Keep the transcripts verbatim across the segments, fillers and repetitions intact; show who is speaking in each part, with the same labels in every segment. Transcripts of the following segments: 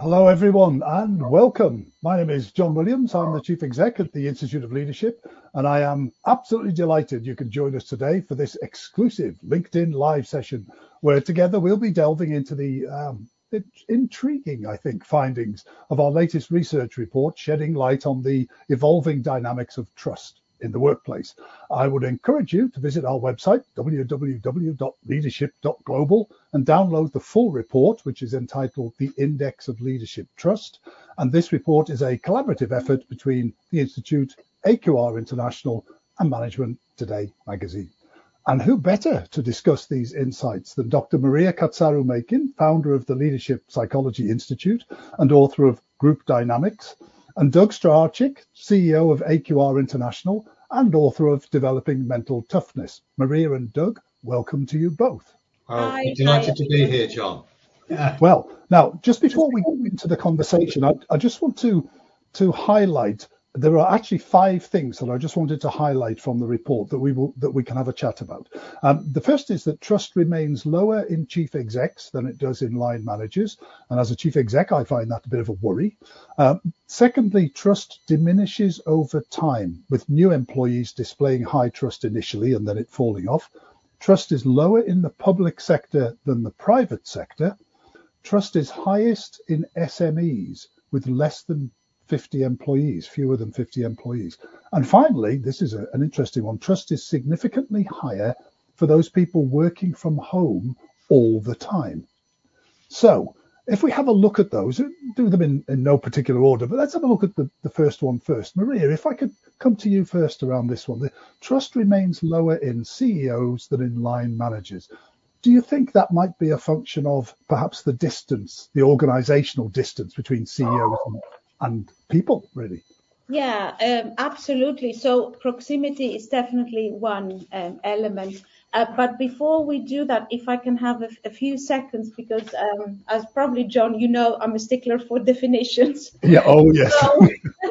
Speaker 1: Hello, everyone, and welcome. My name is John Williams. I'm the Chief Exec at the Institute of Leadership, and I am absolutely delighted you can join us today for this exclusive LinkedIn Live session, where together we'll be delving into the um, intriguing, I think, findings of our latest research report, shedding light on the evolving dynamics of trust in the workplace. I would encourage you to visit our website, w w w dot leadership dot global, and download the full report, which is entitled The Index of Leadership Trust. And this report is a collaborative effort between the Institute, A Q R International, and Management Today magazine. And who better to discuss these insights than Doctor Maria Katsaru-Makin, founder of the Leadership Psychology Institute and author of Group Dynamics, and Doug Straharczyk, C E O of A Q R International and author of Developing Mental Toughness. Maria and Doug, welcome to you both.
Speaker 2: Oh, Hi. Delighted to be here, John.
Speaker 1: Yeah. Well, now, just before we go into the conversation, I, I just want to, to highlight, there are actually five things that I just wanted to highlight from the report that we will, that we can have a chat about. Um, the first is that trust remains lower in chief execs than it does in line managers. And as a chief exec, I find that a bit of a worry. Um, secondly, trust diminishes over time, with new employees displaying high trust initially and then it falling off. Trust is lower in the public sector than the private sector. Trust is highest in S M Es with less than fifty employees, fewer than fifty employees. And finally, this is a, an interesting one, trust is significantly higher for those people working from home all the time. So if we have a look at those, do them in, in no particular order, but let's have a look at the, the first one first. Maria, if I could come to you first around this one. The trust remains lower in C E Os than in line managers. Do you think that might be a function of perhaps the distance, the organizational distance between C E Os and and people, really?
Speaker 3: Yeah, um, absolutely. So proximity is definitely one um, element. Uh, but before we do that, if I can have a, a few seconds, because um, as probably, John, you know, I'm a stickler for definitions.
Speaker 1: Yeah, oh, yes.
Speaker 3: So,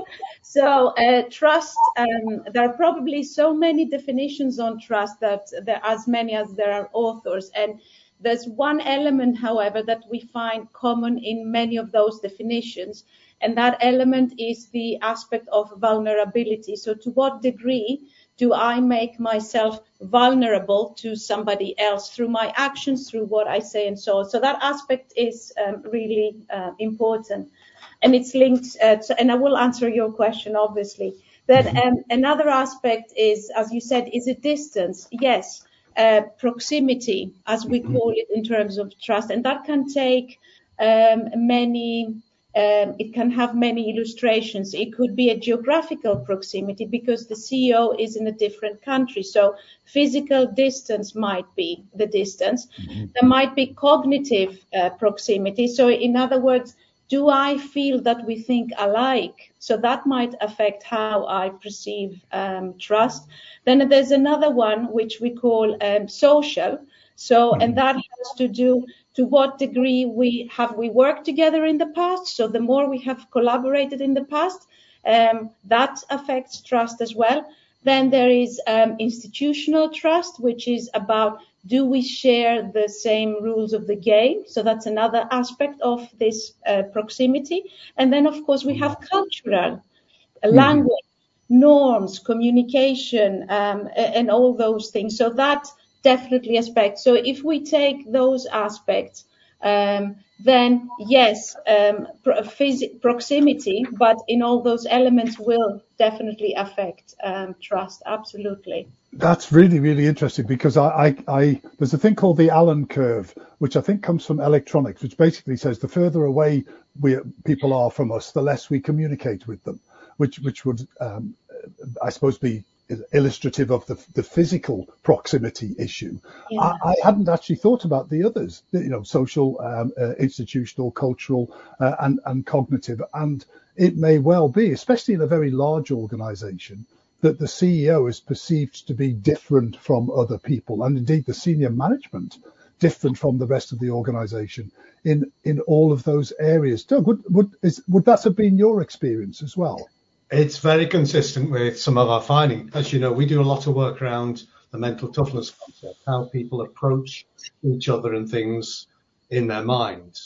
Speaker 3: so uh, trust, um, there are probably so many definitions on trust that there are as many as there are authors. And there's one element, however, that we find common in many of those definitions. And that element is the aspect of vulnerability. So to what degree do I make myself vulnerable to somebody else through my actions, through what I say, and so on? So that aspect is um, really uh, important. And it's linked, uh, to, and I will answer your question, obviously. Then um, another aspect is, as you said, is it distance? Yes, uh, proximity, as we call it in terms of trust. And that can take um, many... Um, it can have many illustrations. It could be a geographical proximity because the C E O is in a different country. So physical distance might be the distance. Mm-hmm. There might be cognitive uh, proximity. So in other words, do I feel that we think alike? So that might affect how I perceive um, trust. Then there's another one which we call um, social. So, mm-hmm. and that has to do to what degree we have we worked together in the past. So the more we have collaborated in the past, um, that affects trust as well. Then there is um, institutional trust, which is about do we share the same rules of the game? So that's another aspect of this uh, proximity. And then, of course, we have cultural uh, language, mm-hmm. norms, communication, um, and all those things. So that definitely aspect. So if we take those aspects, um, then yes, um, pro- phys- proximity, but in all those elements will definitely affect um, trust. Absolutely.
Speaker 1: That's really, really interesting because I, I, I, there's a thing called the Allen curve, which I think comes from electronics, which basically says the further away we people are from us, the less we communicate with them, which, which would, um, I suppose, be illustrative of the, the physical proximity issue. Yeah. I, I hadn't actually thought about the others, you know, social, um, uh, institutional, cultural, uh, and, and cognitive. And it may well be, especially in a very large organization, that the C E O is perceived to be different from other people, and indeed the senior management different from the rest of the organization in, in all of those areas. Doug, would, would, is, would that have been your experience as well?
Speaker 2: It's very consistent with some of our findings. As you know, we do a lot of work around the mental toughness concept, how people approach each other and things in their minds.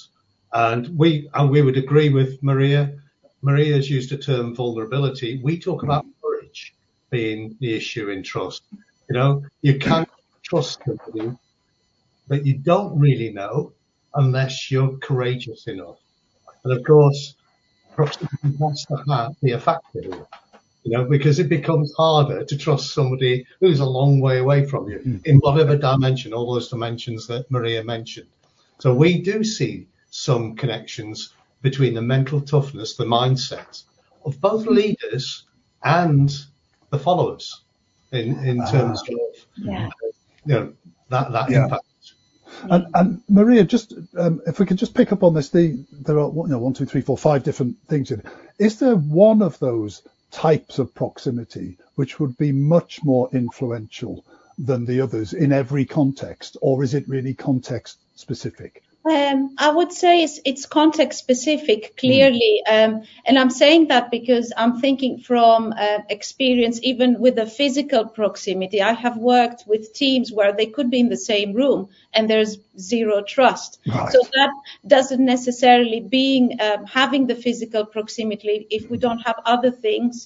Speaker 2: And we and we would agree with Maria. Maria's used the term vulnerability. We talk about courage being the issue in trust. You know, you can't trust somebody that you don't really know unless you're courageous enough. And of course, proximity has to have, be a factor here, you know, because it becomes harder to trust somebody who's a long way away from you mm. in whatever dimension, all those dimensions that Maria mentioned. So we do see some connections between the mental toughness, the mindset of both leaders and the followers in, in terms ah. of, yeah. you know, that, that yeah. impact.
Speaker 1: And, and Maria, just um, if we could just pick up on this, the there are you know one, two, three, four, five different things in it. Is there one of those types of proximity which would be much more influential than the others in every context, or is it really context specific?
Speaker 3: Um, I would say it's, it's context specific, clearly. Mm. Um, and I'm saying that because I'm thinking from uh, experience, even with the physical proximity. I have worked with teams where they could be in the same room and there's zero trust. Right. So that doesn't necessarily being um, having the physical proximity, if we don't have other things,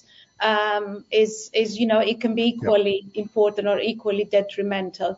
Speaker 3: um, is, is, you know, it can be equally yep. important or equally detrimental.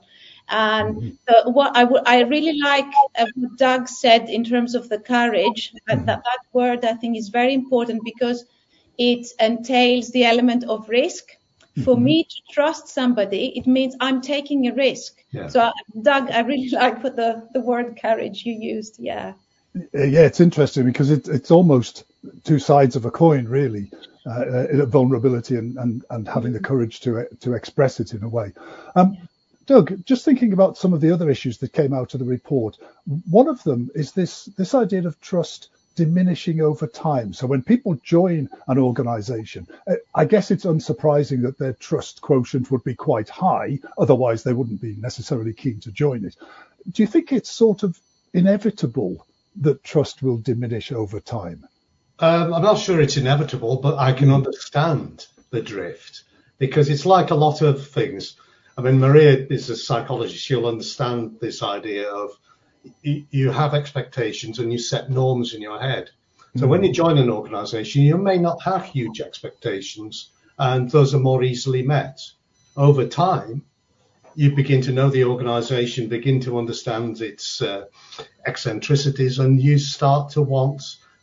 Speaker 3: And the, what I, w- I really like uh, what Doug said in terms of the courage. That, that that word I think is very important because it entails the element of risk. For mm-hmm. me to trust somebody, it means I'm taking a risk. Yeah. So, uh, Doug, I really like what the, the word courage you used. Yeah.
Speaker 1: Yeah, it's interesting because it, it's almost two sides of a coin, really. Uh, uh, vulnerability and, and, and having the courage to to express it in a way. Um, Doug, just thinking about some of the other issues that came out of the report, one of them is this, this idea of trust diminishing over time. So when people join an organization, I guess it's unsurprising that their trust quotient would be quite high. Otherwise, they wouldn't be necessarily keen to join it. Do you think it's sort of inevitable that trust will diminish over time?
Speaker 2: Um, I'm not sure it's inevitable, but I can understand the drift because it's like a lot of things. I mean, Maria is a psychologist. She'll understand this idea of you, you have expectations and you set norms in your head. So mm-hmm. when you join an organization, you may not have huge expectations and those are more easily met. Over time, you begin to know the organization, begin to understand its uh, eccentricities, and you start to want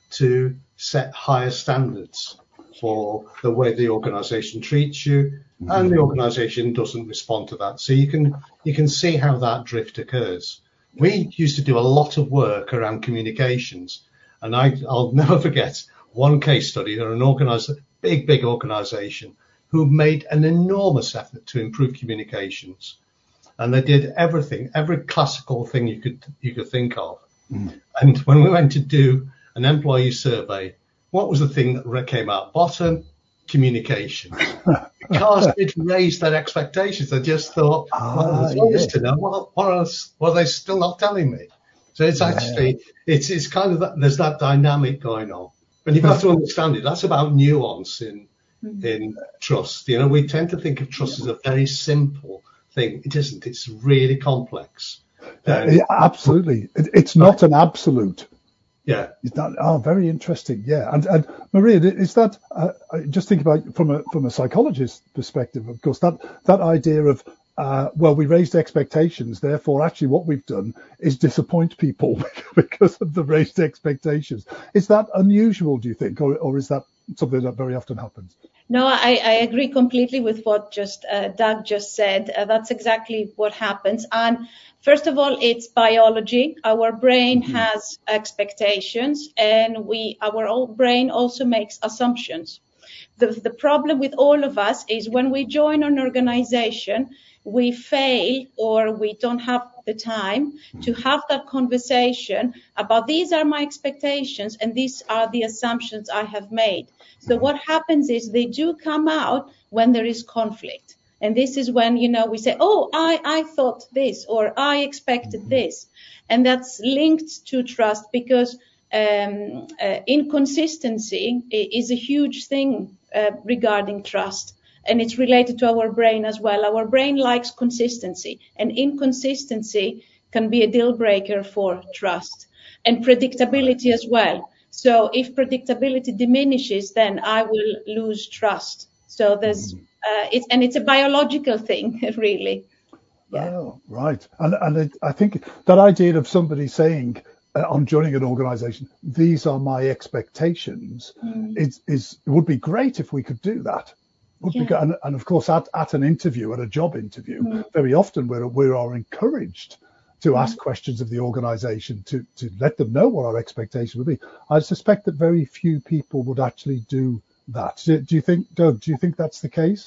Speaker 2: to set higher standards for the way the organization treats you, and the organization doesn't respond to that. So you can you can see how that drift occurs. We used to do a lot of work around communications, and I, I'll never forget one case study of an organized, big, big organization who made an enormous effort to improve communications. And they did everything, every classical thing you could you could think of. Mm. And when we went to do an employee survey, what was the thing that came out bottom? Communication. Because it raised their expectations. They just thought, ah, well, there's always yeah. to know. What, what else? What are they still not telling me? So it's actually, yeah. it's it's kind of, that, there's that dynamic going on. And you've got to understand it. That's about nuance in in trust. You know, we tend to think of trust as a very simple thing. It isn't. It's really complex.
Speaker 1: Um, yeah, absolutely. It, it's not an absolute.
Speaker 2: Yeah.
Speaker 1: Is that, oh, very interesting. Yeah. And, and Maria, is that, uh, just think about from a, from a psychologist's perspective, of course, that, that idea of, uh, well, we raised expectations. Therefore, actually what we've done is disappoint people because of the raised expectations. Is that unusual, do you think? Or, or is that something that very often happens?
Speaker 3: No, I, I agree completely with what just uh, Doug just said. Uh, that's exactly what happens. And first of all, it's biology. Our brain mm-hmm. has expectations, and we, our old brain also makes assumptions. The, the problem with all of us is when we join an organization, we fail or we don't have the time to have that conversation about these are my expectations and these are the assumptions I have made. So what happens is they do come out when there is conflict. And this is when, you know, we say, oh, I, I thought this or I expected this. And that's linked to trust because um, uh, inconsistency is a huge thing uh, regarding trust. And it's related to our brain as well. Our brain likes consistency, and inconsistency can be a deal breaker for trust. and predictability as well. So if predictability diminishes, then I will lose trust. So there's, uh, it's, and it's a biological thing, really. Yeah.
Speaker 1: Oh, right. And and it, I think that idea of somebody saying uh, on joining an organization, these are my expectations, mm. is, is, it would be great if we could do that. Would yeah. be, and, and of course, at, at an interview, at a job interview, mm. very often we're, we are encouraged to mm. ask questions of the organization to, to let them know what our expectation would be. I suspect that very few people would actually do that. Do, do you think, Doug, do you think that's the case?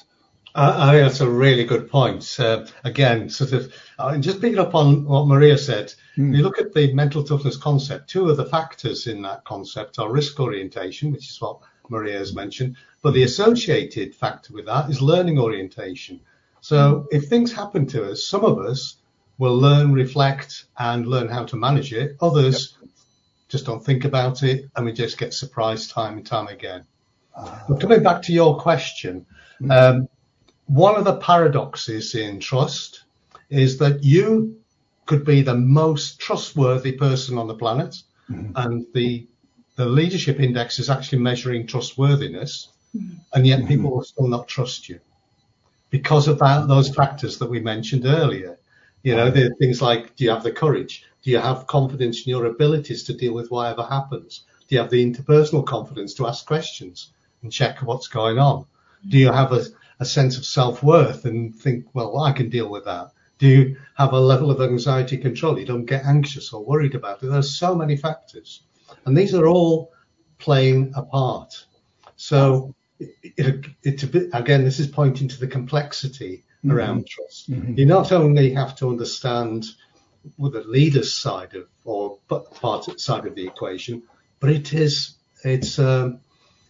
Speaker 2: I think that's a really good point. Uh, again, sort of, uh, just picking up on what Maria said, mm. you look at the mental toughness concept, two of the factors in that concept are risk orientation, which is what Maria has mentioned, but the associated factor with that is learning orientation. So if things happen to us, some of us will learn, reflect, and learn how to manage it. Others yep. just don't think about it, and we just get surprised time and time again. Uh, but coming back to your question, mm. um, one of the paradoxes in trust is that you could be the most trustworthy person on the planet, mm-hmm. and the the leadership index is actually measuring trustworthiness, mm-hmm. and yet people mm-hmm. will still not trust you because of that, those factors that we mentioned earlier. You know, the things like, do you have the courage? Do you have confidence in your abilities to deal with whatever happens? Do you have the interpersonal confidence to ask questions and check what's going on? Do you have a a sense of self-worth and think, well, I can deal with that? Do you have a level of anxiety control? You don't get anxious or worried about it. There's so many factors, and these are all playing a part. So it, it, it, it, again, this is pointing to the complexity mm-hmm. around trust. Mm-hmm. You not only have to understand with the leader's side of, or part side of the equation, but it is, it's, um,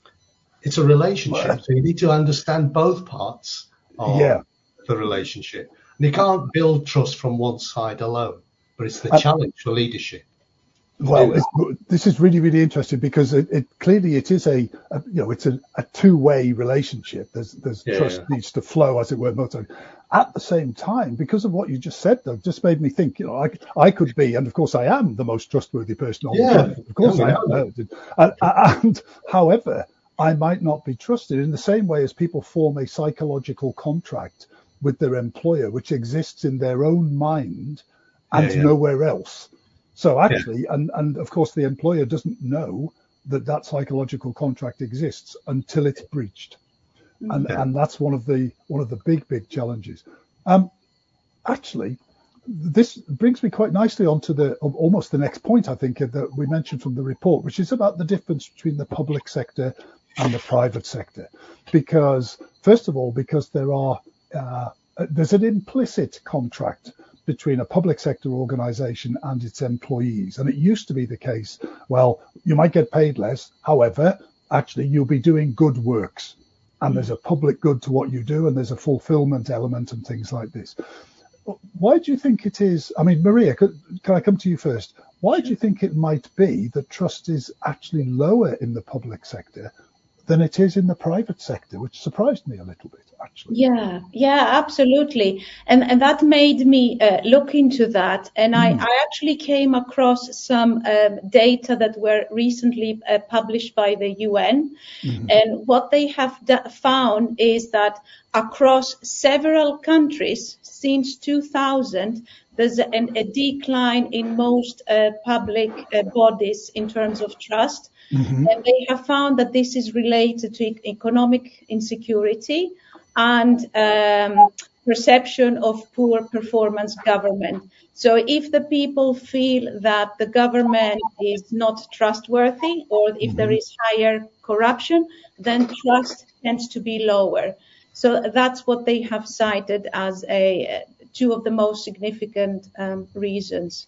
Speaker 2: It's a relationship, so you need to understand both parts of yeah. the relationship. And you can't build trust from one side alone, but it's the uh, challenge for leadership.
Speaker 1: Well, it's, this is really, really interesting because it, it clearly it is a, a you know, it's a, a two-way relationship. There's, there's yeah, trust yeah. needs to flow, as it were. At the same time, because of what you just said, though, just made me think, you know, I, I could be, and of course I am the most trustworthy person on yeah, the planet. Of course I am. And, and however, I might not be trusted in the same way as people form a psychological contract with their employer, which exists in their own mind and yeah, yeah. nowhere else. So actually, yeah. and, and of course, the employer doesn't know that that psychological contract exists until it's breached. And, yeah. and that's one of the one of the big, big challenges. Um, actually, this brings me quite nicely onto the almost the next point, I think, that we mentioned from the report, which is about the difference between the public sector and the private sector. Because, first of all, because there are uh, there's an implicit contract between a public sector organization and its employees. And it used to be the case, well, you might get paid less. However, actually, you'll be doing good works. And there's a public good to what you do, and there's a fulfillment element and things like this. Why do you think it is? I mean, Maria, could, can I come to you first? Why do you think it might be that trust is actually lower in the public sector than it is in the private sector, which surprised me a little bit, actually?
Speaker 3: Yeah, yeah, absolutely. And and that made me uh, look into that. And mm. I, I actually came across some um, data that were recently uh, published by the U N. Mm-hmm. And what they have d- found is that across several countries since two thousand, there's an, a decline in most uh, public uh, bodies in terms of trust. Mm-hmm. And they have found that this is related to economic insecurity and um, perception of poor performance government. So if the people feel that the government is not trustworthy, or if mm-hmm. there is higher corruption, then trust tends to be lower. So that's what they have cited as a two of the most significant um, reasons.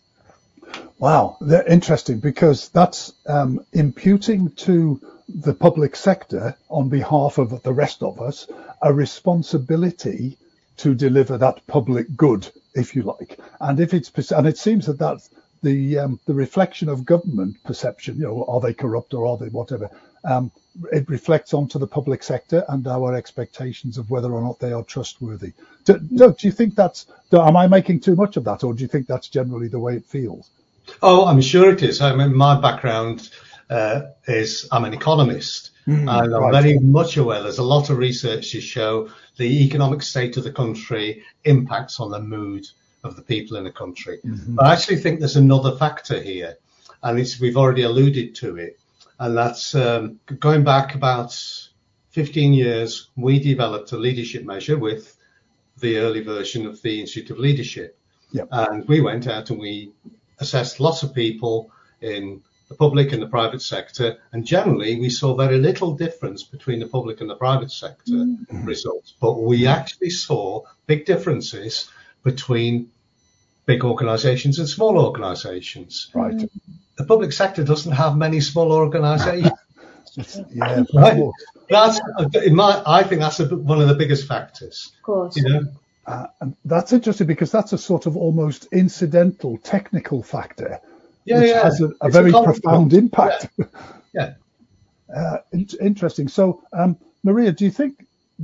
Speaker 1: Wow, they're interesting, because that's um, imputing to the public sector on behalf of the rest of us a responsibility to deliver that public good, if you like. And if it's and it seems that that's the um, the reflection of government perception. You know, are they corrupt or are they whatever? Um, it reflects onto the public sector and our expectations of whether or not they are trustworthy. Do, do, do you think that's? Do, am I making too much of that, or do you think that's generally the way it feels?
Speaker 2: Oh, I'm sure it is. I mean, my background uh, is I'm an economist,
Speaker 1: Mm,
Speaker 2: and I'm
Speaker 1: right.
Speaker 2: very much aware there's a lot of research to show the economic state of the country impacts on the mood of the people in the country.
Speaker 1: Mm-hmm.
Speaker 2: But I actually think there's another factor here, and it's we've already alluded to it, and that's um, going back about fifteen years. We developed a leadership measure with the early version of the Institute of Leadership,
Speaker 1: Yep.
Speaker 2: and we went out and we assessed lots of people in the public and the private sector, and generally we saw very little difference between the public and the private sector mm-hmm. results. But we actually saw big differences between big organisations and small organisations.
Speaker 1: Right.
Speaker 2: The public sector doesn't have many small organisations.
Speaker 1: Yeah,
Speaker 2: right. That's in my. I think that's a, one of the biggest factors.
Speaker 3: Of course.
Speaker 2: You know.
Speaker 1: Uh, and that's interesting because that's a sort of almost incidental technical factor,
Speaker 2: yeah,
Speaker 1: which
Speaker 2: yeah.
Speaker 1: has a, a
Speaker 2: It's
Speaker 1: very
Speaker 2: a
Speaker 1: profound impact.
Speaker 2: Yeah. yeah.
Speaker 1: Uh, in, interesting. So, um, Maria, do you think?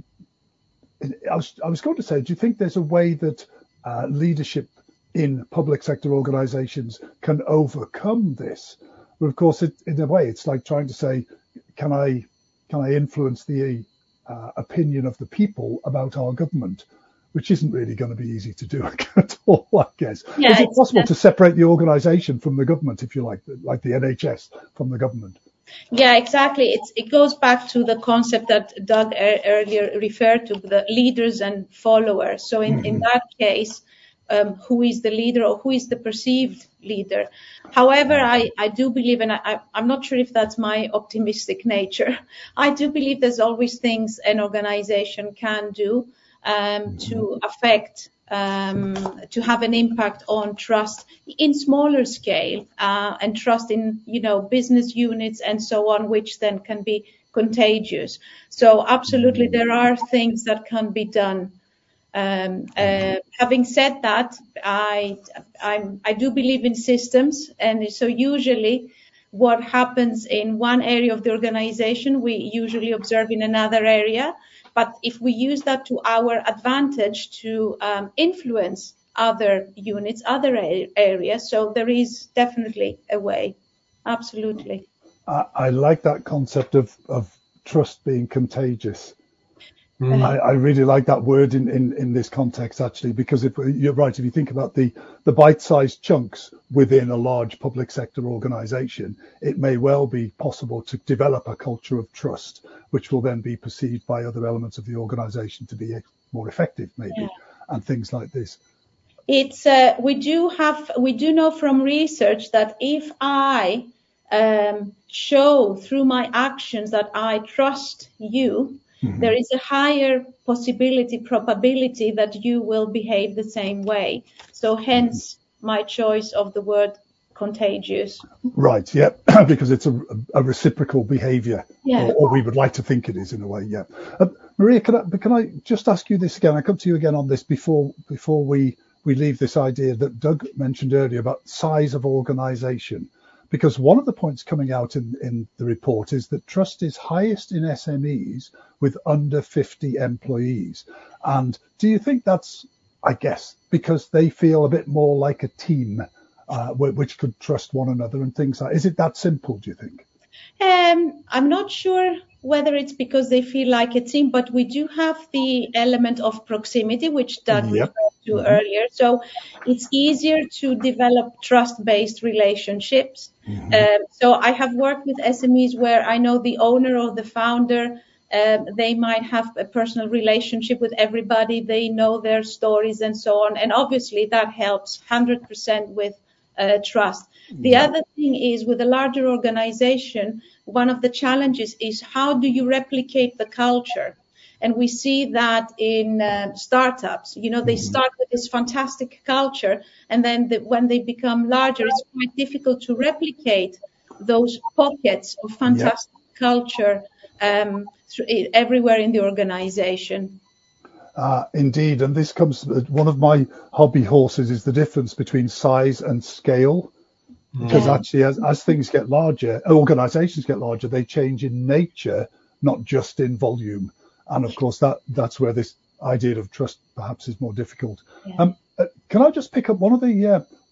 Speaker 1: I was I was going to say, do you think there's a way that uh, leadership in public sector organisations can overcome this? But of course, it, in a way, it's like trying to say, can I can I influence the uh, opinion of the people about our government? Which isn't really going to be easy to do at all, I guess.
Speaker 3: Yeah,
Speaker 1: Is it possible to separate the organisation from the government, if you like, like the N H S from the government?
Speaker 3: Yeah, exactly. It's, it goes back to the concept that Doug er, earlier referred to, the leaders and followers. So in, mm-hmm. in that case, um, who is the leader or who is the perceived leader? However, I, I do believe, and I, I'm not sure if that's my optimistic nature, I do believe there's always things an organisation can do Um, to affect, um, to have an impact on trust in smaller scale, uh, and trust in, you know, business units and so on, which then can be contagious. So absolutely, there are things that can be done. Um, uh, having said that, I, I'm, I do believe in systems, and so usually what happens in one area of the organization, we usually observe in another area. But if we use that to our advantage to um, influence other units, other a- areas, so there is definitely a way. Absolutely.
Speaker 1: I, I like that concept of, of trust being contagious. Mm. I, I really like that word in, in, in this context, actually, because if you're right, if you think about the, the bite-sized chunks within a large public sector organization, it may well be possible to develop a culture of trust, which will then be perceived by other elements of the organization to be more effective, maybe, yeah. and things like this.
Speaker 3: It's uh, we do have we do know from research that if I um, show through my actions that I trust you, mm-hmm. there is a higher possibility, probability that you will behave the same way. So hence mm-hmm. my choice of the word contagious.
Speaker 1: Right, yeah, because it's a, a reciprocal behavior,
Speaker 3: yeah.
Speaker 1: or, or we would like to think it is in a way, yeah. Uh, Maria, can I, can I just ask you this again? I come to you again on this before before we, we leave this idea that Doug mentioned earlier about size of organization. Because one of the points coming out in, in the report is that trust is highest in S M Es with under fifty employees. And do you think that's, I guess, because they feel a bit more like a team, uh, which could trust one another and things like that? Is it that simple, do you think?
Speaker 3: Um, I'm not sure whether it's because they feel like a team, but we do have the element of proximity, which Doug
Speaker 1: yep.
Speaker 3: referred to mm-hmm. earlier. So it's easier to develop trust-based relationships. Mm-hmm. Um, so I have worked with S M Es where I know the owner or the founder, um, they might have a personal relationship with everybody. They know their stories and so on. And obviously that helps one hundred percent with uh, trust. The yeah. other thing is with a larger organization, one of the challenges is how do you replicate the culture? And we see that in uh, startups, you know, they mm-hmm. start with this fantastic culture, and then the, when they become larger, it's quite difficult to replicate those pockets of fantastic yep. culture um, th- everywhere in the organization.
Speaker 1: Uh, indeed, and this comes, one of my hobby horses is the difference between size and scale. Because yeah. actually, as, as things get larger, organizations get larger, they change in nature, not just in volume. And of course, that that's where this idea of trust perhaps is more difficult. Yeah. Um, uh, can I just pick up one of the uh,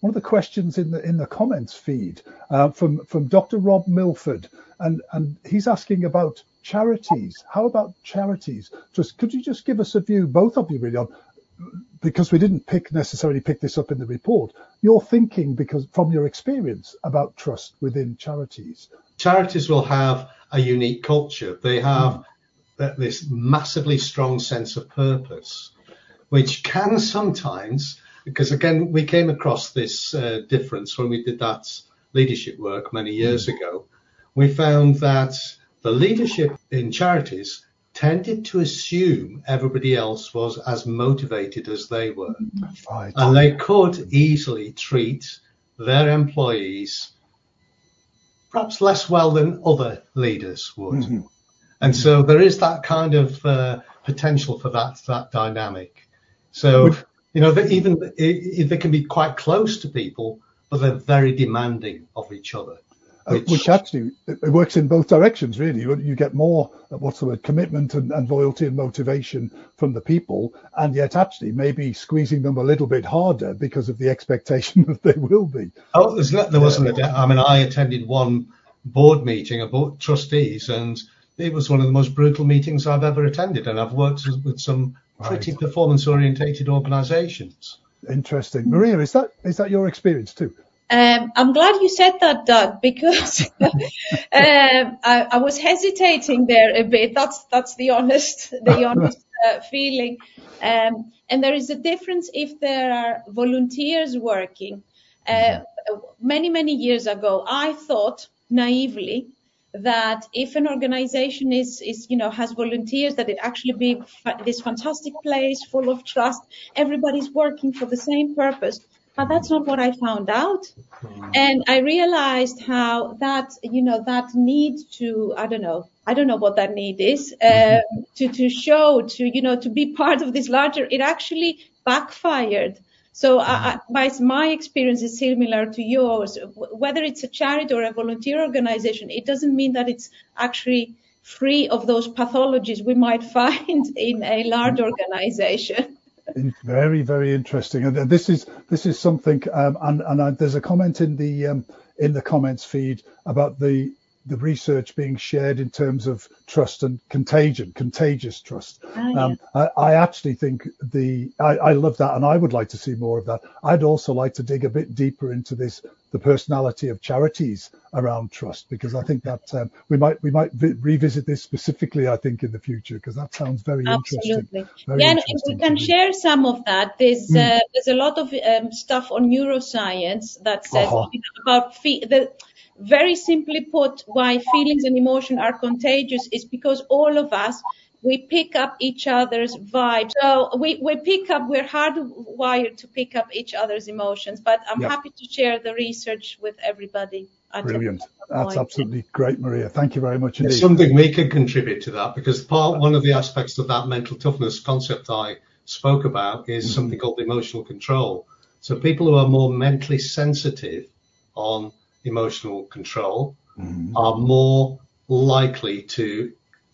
Speaker 1: one of the questions in the in the comments feed uh, from from Doctor Rob Milford, and and he's asking about charities. How about charities? Just could you just give us a view, both of you, really, on, because we didn't pick necessarily pick this up in the report, your thinking, because from your experience, about trust within charities.
Speaker 2: Charities will have a unique culture. They have mm. this massively strong sense of purpose, which can sometimes, because again, we came across this uh, difference when we did that leadership work many years mm. ago. We found that the leadership in charities tended to assume everybody else was as motivated as they were.
Speaker 1: Right.
Speaker 2: And they could easily treat their employees perhaps less well than other leaders would. Mm-hmm. And so there is that kind of uh, potential for that that dynamic. So, you know, they, even it, they can be quite close to people, but they're very demanding of each other.
Speaker 1: Which, which actually, it works in both directions, really. You, you get more, what's the word, commitment and, and loyalty and motivation from the people, and yet actually maybe squeezing them a little bit harder because of the expectation that they will be.
Speaker 2: Oh, there's not, there wasn't a, I mean, I attended one board meeting of board trustees, and it was one of the most brutal meetings I've ever attended, and I've worked with some pretty right. performance-orientated organisations.
Speaker 1: Interesting. Maria, is that is that your experience too?
Speaker 3: Um, I'm glad you said that, Doug, because um, I, I was hesitating there a bit. That's that's the honest the honest uh, feeling. Um, and there is a difference if there are volunteers working. Uh, many many years ago, I thought naively that if an organization is is you know has volunteers, that it actually be fa- this fantastic place full of trust. Everybody's working for the same purpose. But that's not what I found out. And I realized how that, you know, that need to, I don't know, I don't know what that need is, uh, to, to show, to, you know, to be part of this larger, it actually backfired. So I, I, my, my experience is similar to yours. Whether it's a charity or a volunteer organization, it doesn't mean that it's actually free of those pathologies we might find in a large organization.
Speaker 1: Very, very interesting, and this is this is something. Um, and and I, there's a comment in the um, in the comments feed about the the research being shared in terms of trust and contagion, contagious trust. Oh, yeah. um, I, I actually think the I, I love that, and I would like to see more of that. I'd also like to dig a bit deeper into this, the personality of charities around trust, because I think that um, we might we might vi- revisit this specifically, I think, in the future, because that sounds very
Speaker 3: Absolutely.
Speaker 1: interesting. Very
Speaker 3: yeah,
Speaker 1: interesting
Speaker 3: we can share some of that. There's mm. uh, there's a lot of um, stuff on neuroscience that says uh-huh. you know, about fe- the. Very simply put, why feelings and emotion are contagious is because all of us, we pick up each other's vibes. So we, we pick up, we're hardwired to pick up each other's emotions, but I'm yep. happy to share the research with everybody.
Speaker 1: Brilliant. That's absolutely great, Maria. Thank you very much indeed.
Speaker 2: It's something we can contribute to that, because part, one of the aspects of that mental toughness concept I spoke about is mm-hmm. something called emotional control. So people who are more mentally sensitive on emotional control mm-hmm. are more likely to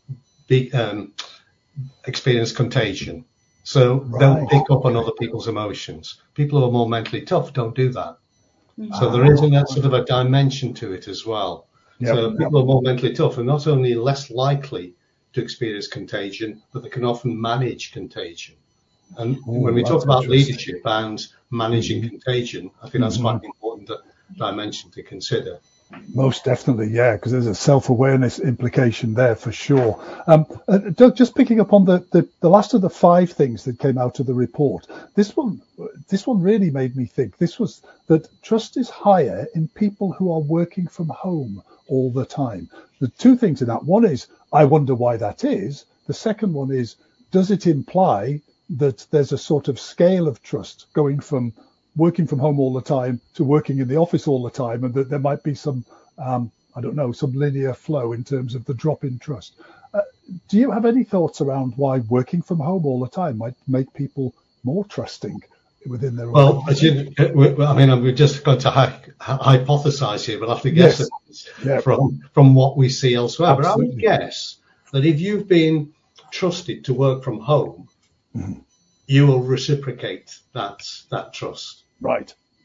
Speaker 2: be um, experience contagion. So right. they'll pick up on other people's emotions. People who are more mentally tough don't do that. Mm-hmm. So there is a sort of a dimension to it as well. Yep. So people who are more mentally tough are not only less likely to experience contagion, but they can often manage contagion. And Ooh, when we talk about leadership and managing mm-hmm. contagion, I think that's mm-hmm. quite important that dimension to consider.
Speaker 1: Most definitely, yeah, because there's a self-awareness implication there for sure. Um, uh, Doug, just picking up on the, the, the last of the five things that came out of the report, this one, this one really made me think. This was that trust is higher in people who are working from home all the time. The two things in that, one is, I wonder why that is. The second one is, does it imply that there's a sort of scale of trust going from working from home all the time to working in the office all the time, and that there might be some, um, I don't know, some linear flow in terms of the drop in trust. Uh, do you have any thoughts around why working from home all the time might make people more trusting within their
Speaker 2: well, as you, I mean, we're just going to hi- hypothesize here, but I have to guess yes. yeah. from from what we see elsewhere. Absolutely. But I would guess that if you've been trusted to work from home, mm-hmm. you will reciprocate that that trust.
Speaker 1: Right.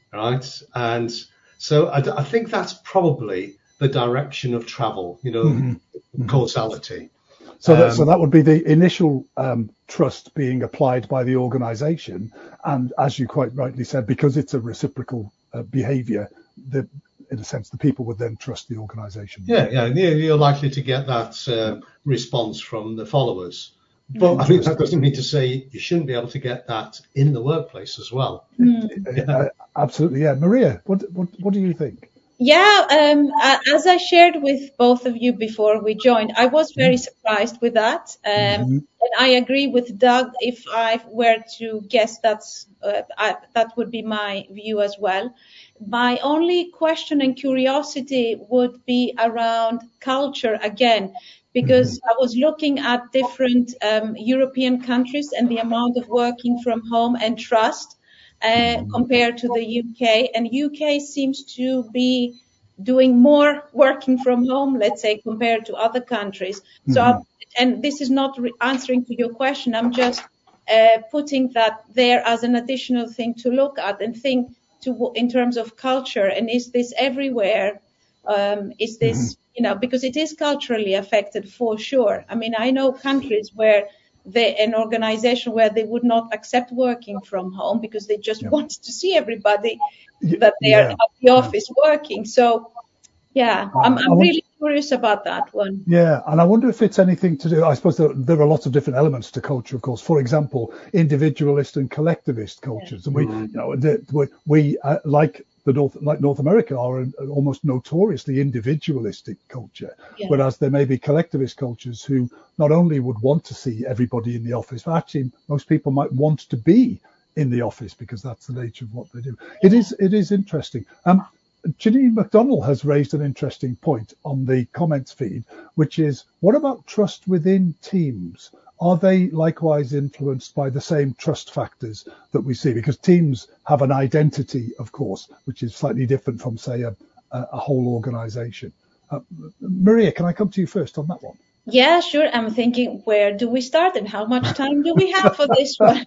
Speaker 2: right? And so I, I think that's probably the direction of travel, you know, mm-hmm. causality.
Speaker 1: So that, um, so that would be the initial um, trust being applied by the organisation, and as you quite rightly said, because it's a reciprocal uh, behaviour, the, in a sense, the people would then trust the organisation.
Speaker 2: Yeah, yeah, you're likely to get that uh, response from the followers. But I think that doesn't mean to say you shouldn't be able to get that in the workplace as well.
Speaker 1: Mm. Yeah. Uh, absolutely, yeah. Maria, what what what do you think?
Speaker 3: Yeah, um, as I shared with both of you before we joined, I was very surprised with that. Um, mm-hmm. And I agree with Doug. If I were to guess, that's uh, I, that would be my view as well. My only question and curiosity would be around culture again, because mm-hmm. I was looking at different um, European countries and the amount of working from home and trust. Uh, compared to the U K, and U K seems to be doing more working from home, let's say, compared to other countries. Mm-hmm. So, I, and this is not re- answering to your question. I'm just uh, putting that there as an additional thing to look at and think to in terms of culture. And is this everywhere? Um, is this, mm-hmm. you know, because it is culturally affected for sure. I mean, I know countries where They, an organization where they would not accept working from home because they just yeah. want to see everybody that they yeah. are at the office yeah. working. So, yeah, uh, I'm, I'm really wonder, curious about that one.
Speaker 1: Yeah, and I wonder if it's anything to do, I suppose there, there are lots of different elements to culture, of course. For example, individualist and collectivist cultures. Yeah. And we, mm-hmm. you know, the, we, we uh, like the North, like North America, are an almost notoriously individualistic culture, yeah. whereas there may be collectivist cultures who not only would want to see everybody in the office, but actually most people might want to be in the office because that's the nature of what they do. Yeah. It is it is interesting. Um, Janine McDonnell has raised an interesting point on the comments feed, which is, what about trust within teams? Are they likewise influenced by the same trust factors that we see? Because teams have an identity, of course, which is slightly different from, say, a, a whole organization. Uh, Maria, can I come to you first on that one?
Speaker 3: Yeah, sure. I'm thinking, where do we start and how much time do we have for this one?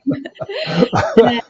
Speaker 3: uh,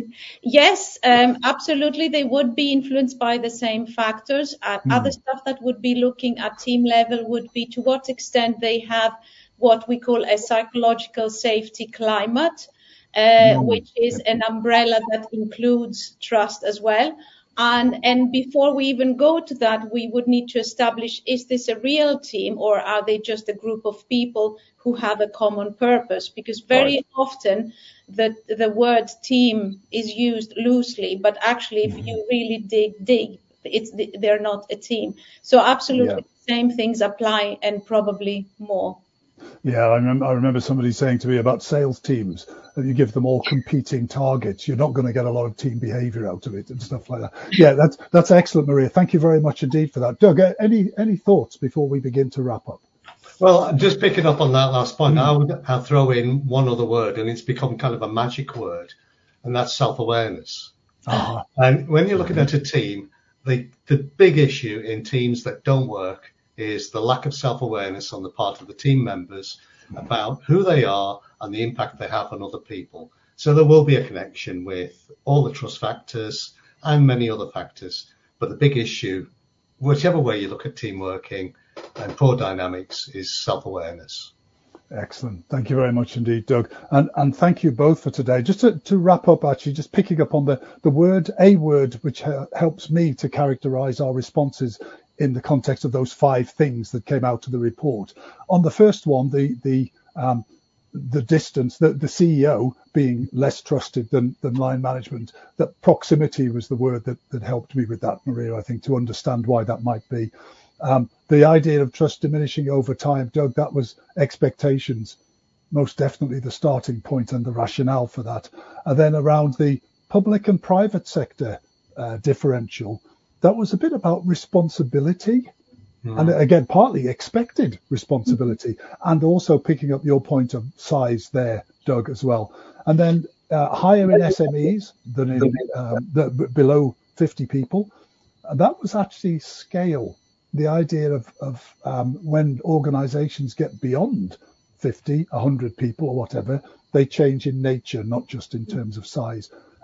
Speaker 3: yes, um, absolutely. They would be influenced by the same factors. Uh, mm. Other stuff that would be looking at team level would be to what extent they have what we call a psychological safety climate, uh, mm. which is an umbrella that includes trust as well. And, and before we even go to that, we would need to establish, is this a real team or are they just a group of people who have a common purpose? Because very right. often the, the word team is used loosely, but actually if you really dig, dig, it's, they're not a team. So absolutely yeah. the same things apply and probably more.
Speaker 1: Yeah, I remember, I remember somebody saying to me about sales teams, that you give them all competing targets, you're not going to get a lot of team behavior out of it and stuff like that. Yeah, that's that's excellent, Maria. Thank you very much indeed for that. Doug, any any thoughts before we begin to wrap up?
Speaker 2: Well, just picking up on that last point, mm. I would I'll throw in one other word, and it's become kind of a magic word, and that's self-awareness. Uh-huh. And when you're looking at a team, the the big issue in teams that don't work is the lack of self-awareness on the part of the team members about who they are and the impact they have on other people. So there will be a connection with all the trust factors and many other factors. But the big issue, whichever way you look at team working and poor dynamics, is self-awareness.
Speaker 1: Excellent. Thank you very much indeed, Doug. And and thank you both for today. Just to, to wrap up, actually, just picking up on the, the word, a word, which uh, helps me to characterize our responses in the context of those five things that came out of the report. On the first one, the the um, the distance, the, the C E O being less trusted than, than line management, that proximity was the word that, that helped me with that, Maria, I think, to understand why that might be. Um, the idea of trust diminishing over time, Doug, that was expectations, most definitely the starting point and the rationale for that. And then around the public and private sector uh, differential, that was a bit about responsibility. Mm. And again, partly expected responsibility, and also picking up your point of size there, Doug, as well. And then uh, higher in S M Es than in um, the, below fifty people. And that was actually scale. The idea of, of um, when organizations get beyond fifty, one hundred people or whatever, they change in nature, not just in terms of size.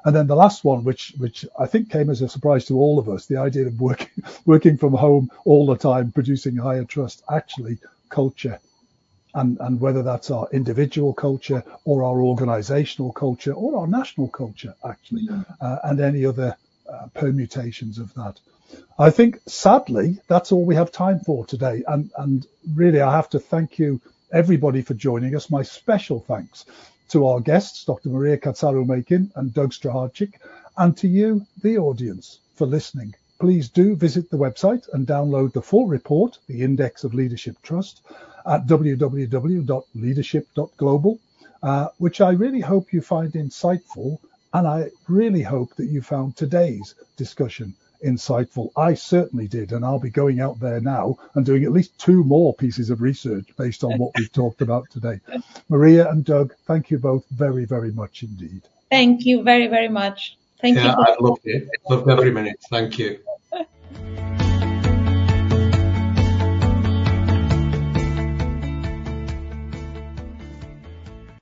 Speaker 1: And then the last one, which which I think came as a surprise to all of us, the idea of working working from home all the time, producing higher trust, actually culture. And, and whether that's our individual culture or our organizational culture or our national culture, actually, uh, and any other uh, permutations of that. I think, sadly, that's all we have time for today. And, and really, I have to thank you, everybody, for joining us. My special thanks to our guests, Doctor Maria Katsaru-Makin and Doug Straharczyk, and to you, the audience, for listening. Please do visit the website and download the full report, the Index of Leadership Trust, at w w w dot leadership dot global, uh, which I really hope you find insightful. And I really hope that you found today's discussion insightful. I certainly did. And I'll be going out there now and doing at least two more pieces of research based on what we've talked about today. Maria and Doug, thank you both very, very much indeed.
Speaker 3: Thank you very, very much. Thank
Speaker 2: yeah,
Speaker 3: you.
Speaker 2: I loved it. Loved every minute. Thank you.